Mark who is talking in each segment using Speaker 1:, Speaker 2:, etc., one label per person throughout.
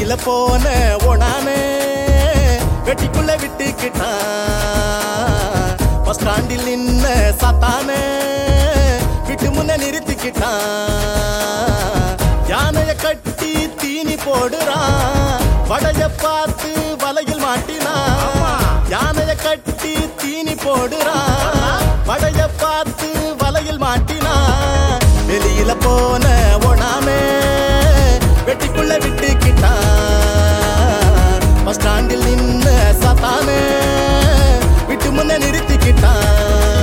Speaker 1: வெளியில போன ஓடானே வெட்டிக்குள்ள விட்டுக்கிட்டான். பஸ் ஸ்டாண்டில் நின்ன சாத்தானே விட்டு முன்ன நிறுத்திக்கிட்டான். யானைய கட்டி தீனி போடுறான், வடைய பார்த்து வலையில் மாட்டினான். யானைய கட்டி தீனி போடுறான், வடைய பார்த்து வலையில் மாட்டினான். வெளியில போன ஓடாமே வெட்டிக்குள்ள விட்டுக்கிட்டான். பஸ் ஸ்டாண்டில் நின்ன சாத்தானே விட்டு முன்ன நிறுத்திக்கிட்டான்.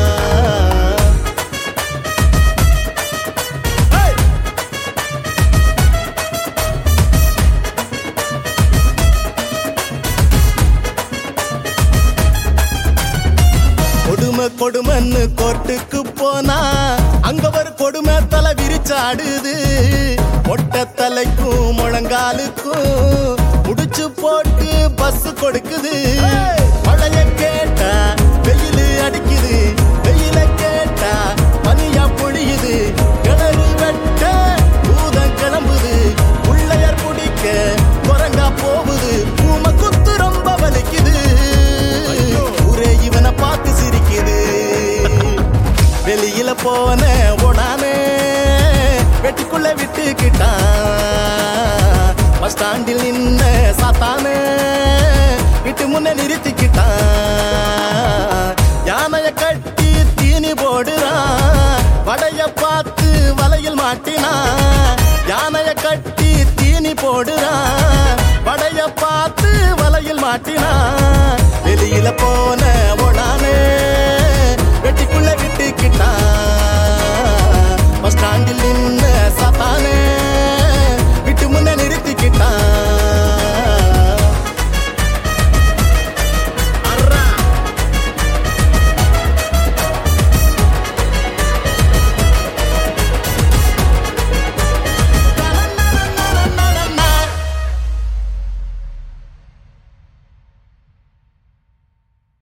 Speaker 1: கொடுமை கொடுமைன்னு கோர்ட்டுக்கு போனா அங்க ஒரு கொடுமை தலை விரிச்சாடுது. மொட்டை தலைக்கும் முழங்காலுக்கும் முடிச்சு போட்டு பஸ் கொடுக்குது. மழைய கேட்டா வெயில் அடிக்குது, வெயில கேட்டா பனியா பொழியுது. கிணறு வெட்ட பூதம் கிளம்புது, உள்ளையார் பிடிக்க குரங்கா போகுது. பூமை குத்து ரொம்ப வலிக்குது, ஊரே இவனை பார்த்து சிரிக்குது. வெளியில போன ஓடானே வெட்டிக்குள்ள விட்டுக்கிட்டான். பஸ் ஸ்டாண்டில் நின்ன சாத்தானே விட்டு முன்ன நிறுத்திக்கிட்டான். யானைய கட்டி தீனி போடுறான், வடைய பார்த்து வலையில் மாட்டினான். யானைய கட்டி தீனி போடுறான், வடைய பார்த்து வலையில் மாட்டினான். வெளியில போ